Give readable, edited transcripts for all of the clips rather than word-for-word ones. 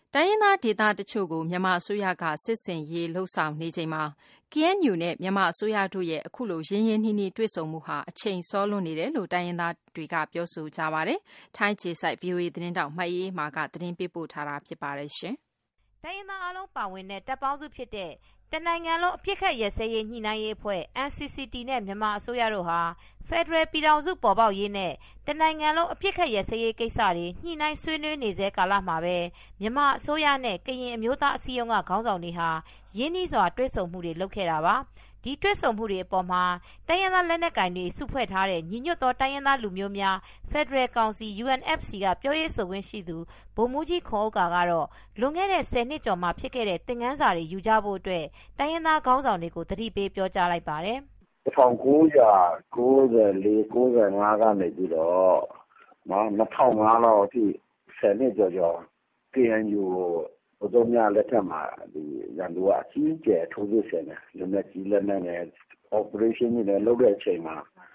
တိုင်းရင်းသားဒေသတချို့ကိုမြန်မာအစိုးရကစစ်ဆင်ရေးလှုပ်ဆောင်နေချိန်မှာ KNU နဲ့မြန်မာအစိုးရတို့ရဲ့အခုလိုရင်းရင်းနှီးနှီးတွေ့ဆုံမှုဟာအချိန်စောလွန်းနေတယ်လို့တိုင်းရင်းသားတွေကပြောဆိုကြပါတယ်။ထိုင်းခြေစိုက် VOA သတင်းတောက်မအေးမာကသတင်းပေးပို့ထားတာဖြစ်ပါတယ်ရှင်။တိုင်းရင်းသားအလုံးပါဝင်တဲ့တပ်ပေါင်းစုဖြစ်တဲ့တနိုင်ငံလုံးအပြစ်ခတ်ရစဲရေးညှိနှိုင်းရေးအဖွဲ့ NCCT နဲ့မြန်မာအစိုးရတို့ဟာဖက်ဒရယ်ပြည်ထောင်စုပေါ်ပေါက်ရေးနဲ့တနိုင်ငံလုံးအပြစ်ခတ်ရစဲရေးကိစ္စတွေညှိနှိုင်းဆွေးနွေးနေစေကာလမှာပဲမြန်မာအစိုးရနဲ့ကရင်အမျိုးသားအစည်းအရုံးကခေါင်းဆောင်တွေဟာရင်းနှီးစွာတွေ့ဆုံမှုတွေလုပ်ခဲ့တာပါ။ဒီတွေ့ဆုံမှုတွေအပေါ်မှာတိုင်းရင်းသားလက်နက်ကိုင်တွေစုဖွဲ့ထားတဲ့ညီညွတ်သောတိုင်းရင်းသားလူမျိုးများဖက်ဒရယ်ကောင်စီ UNFC ကပြောရေးဆိုခွင့်ရှိသူဗိုလ်မှူးကြီးခွန်ဥက္ကာကတော့လွန်ခဲ့တဲ့10နှစ်ကျော်မှဖြစ်ခဲ့တဲ့သင်ခန်းစာတွေယူကြဖို့အတွက်တိုင်းရင်းသားခေါင်းဆောင်တွေကိုသတိပေးပြောကြားလိုက်ပါတယ်။1994-95 ကနေပြီးတော့2005လောက်အထိ10နှစ်ကျော်ကျော် KNU ကိုအစိုးရလက်ထက်မှာဒီရန်သူကအကြီးအကျယ်ထိုးစစ်ဆင်တယ်လက်နက်ကြီးလက်နက်နဲ့ operation တွေနဲ့လုပ်တဲ့အချိန်မှာ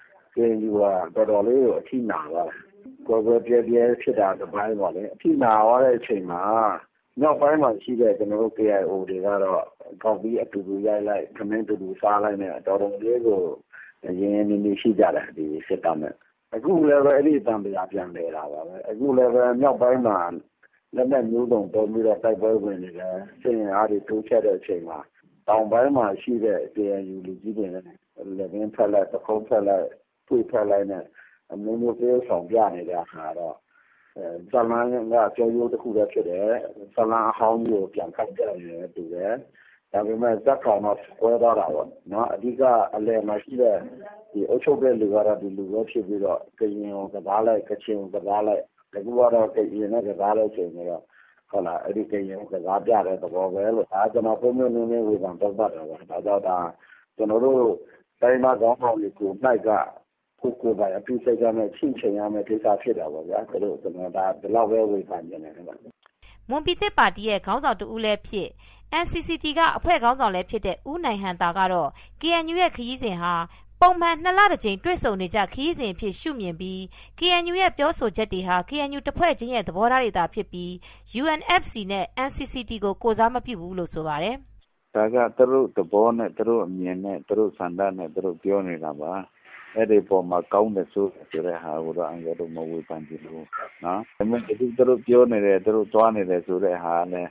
KNU ကတော်တော်လေးကိုအထိနာသွားတယ်။ကိုယ်ကိုယ်ပြပြဖြစ်တာတစ်ပိုင်းပေါ့လေအထိနာသွားတဲ့အချိန်မှာနောက်ပိုင်းမှာရှိတဲ့ကျွန်တော်တို့ KIO တွေကတော့ကောက်ပြီးအတူတူရိုက်လိုက်ခမင်းတူတူစားလိုက်နဲ့တော်တော်လေးကိုရင်းနေနေရှိကြတယ်ဒီစစ်တပ်နဲ့အခုလည်းပဲအဲ့ဒီတံပြာပြန်လဲတာပါပဲအခုလည်းပဲမြောက်ပိုင်းမှာလက်နက်မျိုးစုံတုံးပြီးတော့တိုက်ပွဲဝင်နေတယ်စစ်ရင်အားတွေတိုးချက်တဲ့အချိန်မှာတောင်ပိုင်းမှာရှိတဲ့ KNU လူကြီးတွေနဲ့လက်ရင်းဖက်လိုက်တခုံးဖက်လိုက်တွေးဖက်လိုက်နဲ့အမျိုးမျိုးပြေဆောင်ပြနေတဲ့အခါတော့ဇလန်းကကြောရိုးတစ်ခုတည်းဖြစ်တယ်ဇလန်းအဟောင်းကြီးကိုပြန်ခိုက်ကြရတယ်တူတယ်ဒါပေမဲ့ဇက်ကောင်တော့ကွဲသွားတာပေါ့နော်အဓိကအလယ်မှာရှိတဲ့ဒီအုပ်ချုပ်တဲ့လူကတော့ဒီလူပဲဖြစ်ပြီးတော့ကရင်ကိုကစားလိုက်ကချင်ကိုကစားလိုက်အခုကတော့ကရင်နဲ့ကစားလိုက်ချိန်ပြီးတော့ဟုတ်လားအဲ့ဒီကရင်ကိုကစားပြတဲ့သဘောပဲလို့ဒါကျွန်တော်ပုံမှန်နည်းနည်းဝေဖန်တော့ပါတယ်ဗျဒါကြောင့်ဒါကျွန်တော်တို့တိုင်းမှာကောင်းကောင်းလေးကိုနှိုက်ကကိုပါအပြည့်စိတ်ကနဲ့ချင်းချင်ရမယ်ကိစ္စဖြစ်တာပေါ့ဗျာဒါတို့ကျွန်တော်ဒါဒီလောက်ပဲဝေဖန်နေတယ်ဗျမွန်ပြည်သစ်ပါတီရဲ့ခေါင်းဆောင်တူဦးလည်းဖြစ် NCCT ကအဖွဲ့ခေါင်းဆောင်လည်းဖြစ်တဲ့ဦးနိုင်ဟန်တာကတော့ KNU ရဲ့ခရီးစဉ်ဟာပုံမှန်2လတစ်ကြိမ်တွေ့ဆုံနေကြခရီးစဉ်အဖြစ်ရှုမြင်ပြီး KNU ရဲ့ပြောဆိုချက်တွေဟာ KNU တစ်ဖွဲ့ချင်းရဲ့သဘောထားတွေသာဖြစ်ပြီး UNFC နဲ့ NCCT ကိုကိုစားမပြုဘူးလို့ဆိုပါတယ်။ဒါကသူတို့သဘောနဲ့သူတို့အမြင်နဲ့သူတို့ဆန္ဒနဲ့သူတို့ပြောနေတာပါ။အဲ့ဒီပေါ်မှာကောင်းတယ်ဆိုတဲ့ဟာကိုတော့အင်္ဂါတို့မဝေဖန်ကြည့်လို့နော်။ဒါပေမဲ့သူတို့ပြောနေတယ်သူတို့သွားနေတယ်ဆိုတဲ့ဟာနဲ့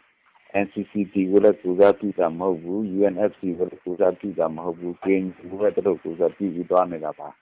NCCT ကိုလည်းကူစားပြုတာမဟုတ်ဘူး UNFC ကိုလည်းကူစားပြုတာမဟုတ်ဘူး KNU ကိုလည်းသူတို့ကူစားပြုပြီးသွားနေတာပါ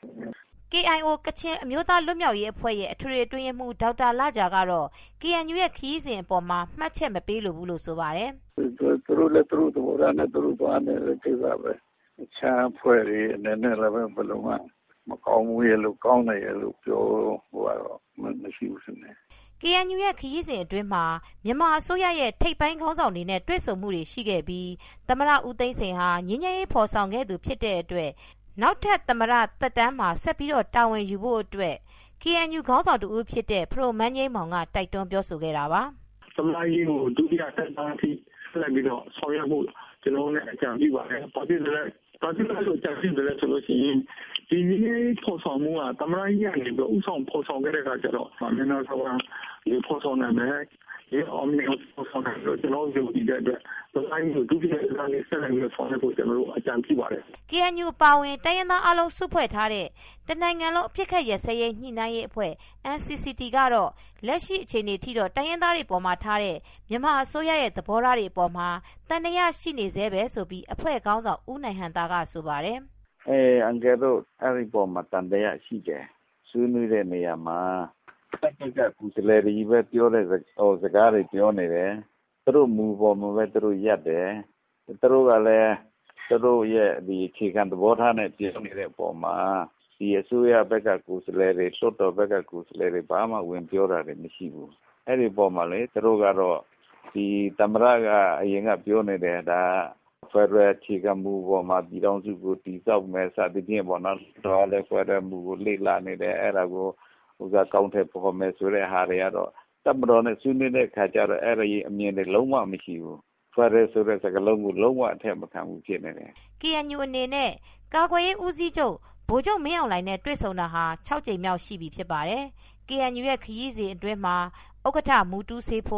KIO ကချင်အမျိုးသားလွတ်မြောက်ရေးအဖွဲ့ရဲ့အထွေထွေအတွင်းရေးမှူးဒေါက်တာလဂျာကတော့ KNU ရဲ့ခရီးစဉ်အပေါ်မှာမှတ်ချက်မပေးလိုဘူးလို့ဆိုပါတယ်သူတို့လည်းသူတို့သဘောထားနဲ့သူတို့သွားနေတဲ့ကိစ္စပဲချမ်းဖွဲ့တွေအနေနဲ့လည်းဘယ်လိုမှမကောင်းဘူးရလို့ကောင်းတယ်ရလို့ပြောဟိုကတော့မရှိဘူးစနေ KNU ရဲ့ခရီးစဉ်အတွင်းမှာမြန်မာအစိုးရရဲ့ထိပ်ပိုင်းခေါင်းဆောင်တွေနဲ့တွေ့ဆုံမှုတွေရှိခဲ့ပြီးသမ္မတဦးသိန်းစိန်ဟာငြိမ်းချမ်းရေးဖော်ဆောင်ခဲ့သူဖြစ်တဲ့အတွက်နောက်ထပ်သမ္မတသက်တမ်းမှာဆက်ပြီးတော့တာဝန်ယူဖို့အတွက် KNU ခေါင်းဆောင်တူဦးဖြစ်တဲ့ဖရိုမန်းငိမ့်မောင်ကတိုက်တွန်းပြောဆိုခဲ့တာပါသမ္မတကြီးကိုဒုတိယသက်တမ်းအထိဆက်လက်ပြီးတော့ဆောင်ရွက်မှုကျွန်တော်လည်းအကြံပြုပါတယ်။ဘာဖြစ်လဲဆိုအကြံပြုတယ်ဆိုလို့ရှိရင်ဒီနေ့ဖော်ဆောင်မှုကသမ္မတကြီးကနေပြီးဥဆောင်ဖော်ဆောင်ခဲ့တဲ့အခါကျတော့မင်းသားဆောင်ဒီဖော်ဆောင်နိုင်မယ်ဒီအောင်မြင်ဖော်ဆောင်နိုင်လို့ကျွန်တော်ယုံကြည်တဲ့အတွက်သမ္မတကြီးကိုဒုတိယသက်တမ်းဆက်လက်ပြီးတော့ဆောင်ရွက်ဖို့ကျွန်တော်တို့အကြံပြုပါတယ်။ KNU ပါဝင်တိုင်းရင်းသားအလုံးစုဖွဲ့ထားတဲ့တနိုင်ငံလုံးအပြစ်ခတ်ရစဲရေးညှိနှိုင်းရေးအဖွဲ့ NCCT ကတော့လက်ရှိအခြေအနေထိတော့တိုင်းရင်းသားတွေပေါ်မှာထားတဲ့မြန်မာအစိုးရရဲ့သဘောထားတွေပေါ်မှာတန်တရားရှိနေသေးပဲဆိုပြီးအဖွဲ့ခေါင်းဆောင်ဦးနိုင်ဟန်တာကဆိုပါတယ်အန်ကယ်တို့အဲ့ဒီပေါ်မှာတန်တရားရှိတယ်ဆွေးနွေးတဲ့နေရာမှာတက်ကကူစလဲတွေပဲပြောတဲ့စကားတွေပြောနေတယ်သူတို့မူပေါ်မှာပဲသူတို့ရက်တယ်သူတို့ကလည်းသူတို့ရဲ့ဒီအခြေခံသဘောထားနဲ့ပြောနေတဲ့ပုံမှာဒီအစိုးရဘက်ကကူစလဲတွေလွှတ်တော်ဘက်ကကူစလဲတွေဘာမှဝင်ပြောတာတွေမရှိဘူးအဲ့ဒီပုံမှာလေသူတို့ကတော့ဒီသမ္မတကအရင်ကပြောနေတယ်ဒါဖက်ဒရယ်အခြေခံမူပေါ်မှာပြည်ထောင်စုကိုတည်ဆောက်မယ်စသဖြင့်ပေါ့နော်တော့လည်းဖက်ဒရယ်မူကိုလေ့လာနေတယ်အဲ့ဒါကိုဥစားကောင်းတဲ့ပေါ်မယ်ဆိုတဲ့ဟာတွေကတော့တပ်မတော်နဲ့ဆွေးနွေးတဲ့ခါကျတော့အဲ့ဒီအမြင်တွေလုံးဝမရှိဘူးဖက်ဒရယ်ဆိုတဲ့စကားလုံးကိုလုံးဝအထက်မခံဘူးဖြစ်နေတယ် KNU အနေနဲ့ကာကွယ်ရေးဦးစီးချုပ်ဗိုလ်ချုပ်မင်းအောင်လှိုင်နဲ့တွေ့ဆုံတာဟာ6ကြိမ်မြောက်ရှိပြီဖြစ်ပါတယ်။ KNU ရဲ့ခရီးစဉ်အတွင်းမှာဥက္ကဋ္ဌမူတူးစေးဖိုး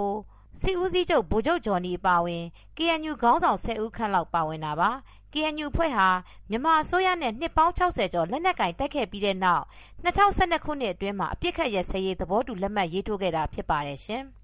စစ်ဦးစီးချုပ်ဗိုလ်ချုပ်ဂျော်နီပါဝင် KNU ခေါင်းဆောင်10ဦးခန့်လောက်ပါဝင်တာပါ KNU ဖွဲ့ဟာမြန်မာအစိုးရနဲ့နှစ်ပေါင်း60ကျော်လက်နက်ကင်တိုက်ခဲ့ပြီးတဲ့နောက်2012ခုနှစ်အတွင်းမှာအပြစ်ခတ်ရစရေးသဘောတူလက်မှတ်ရေးထိုးခဲ့တာဖြစ်ပါတယ်ရှင်